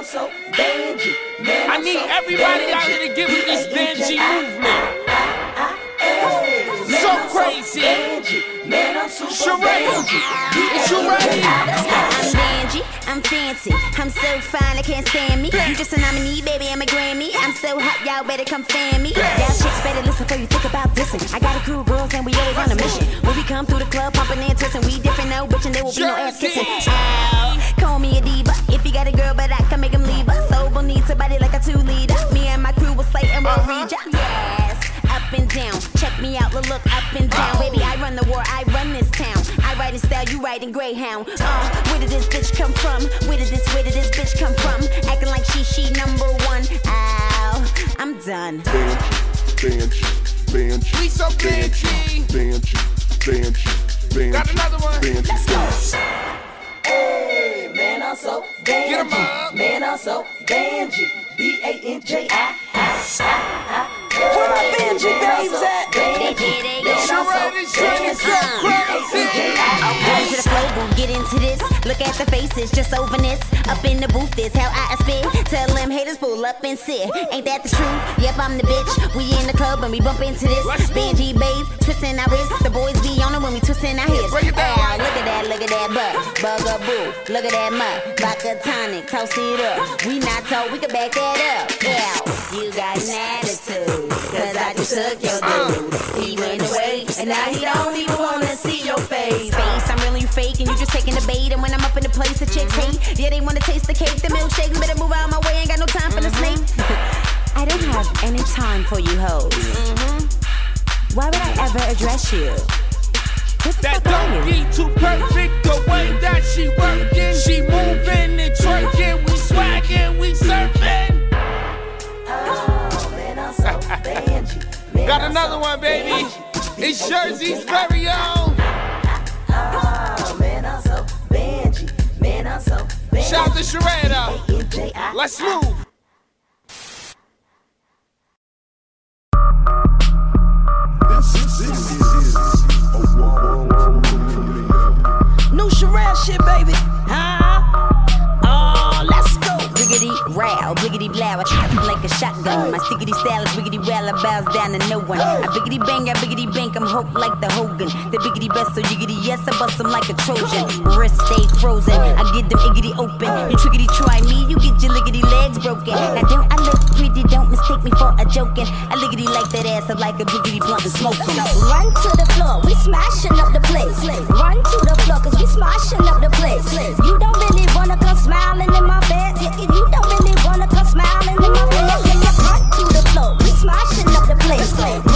so Benji. Man, I need everybody out here to give me this Benji movement. So crazy. Man, I'm super Sheree, is you ready? I'm Benji, I'm fancy, I'm so fine, I can't stand me. You just a nominee, baby, I'm a Grammy. I'm so hot, y'all better come fan me. Y'all chicks better listen before you think about dissing. I got a crew of girls and we always on a mission. When we come through the club, pumping and twisting, we different, no bitch, and there will be no ass kissing. Ow, call me a diva, if you got a girl, but I can make him leave her. Sober needs somebody like a 2-liter. Me and my crew will slay and we'll read ya. Yes, up and down, check me out, look up and down. Baby, I run the war, I run this town. I ride in style, you ride in Greyhound. Where did this bitch come from? Where did this bitch come from? Acting like she #1. Ow, I'm done. Benji. We so Benji. Benji. Got another one. Let's go. Hey, man, I'm so Benji. Get 'em up. Man, I'm so Benji. Benji. Where my Benji babes at? Sheree, this shit is so crazy. Go to the flow booth, get into this. Look at the faces, just over this. Up in the booth is how I spit. Tell them haters pull up and sit. Ain't that the truth? Yep, I'm the bitch. We in the club and we bump into this. Benji babes, twisting our wrists. The boys be on it when we twisting our hips. Break it down, right? Look at that butt. Bugaboo, look at that mutt. Vodka tonic, toast it up. We not told, we can back that up. Yeah, you got an attitude, cause I just took your dude. He went away, and now he don't even wanna see your face. I'm really fake, and you just taking the bait. And when I'm up in the place, the chicks hate. Yeah, they wanna taste the cake, the milkshake. Better move out of my way, ain't got no time for the snakes. I don't have any time for you hoes. Why would I ever address you? That don't be too perfect, the way that she working. She moving and twerking, we swagging, we surfing. Oh, man, I'm so Benji. Got another one, baby. It's Jersey's very own. Oh, man, I'm so Benji. Man, I'm so Benji. Shout out to Sheree though. Let's move. New Sheree shit, baby. Oh, let's go. Bliggity row, bliggity blow, I trap like a shotgun. My stickity style is wiggity well, I bows down to no one. I biggity bang, I biggity bank, I'm hope like the Hogan. The biggity best, so yiggity yes, I bust them like a Trojan. Wrist stay frozen, I get them iggity open. You trickity try me, you get your liggity legs broken. Now don't I look pretty, don't mistake me for a joking. I liggity like that ass, I like a biggity blunt and smoke 'em. Run to the floor, we smashing up the place. Run to the floor, cause we smashing up the place. You don't really wanna come smiling in my bed. You don't really wanna come smiling in my bed. Run to the floor, we smashing up the place.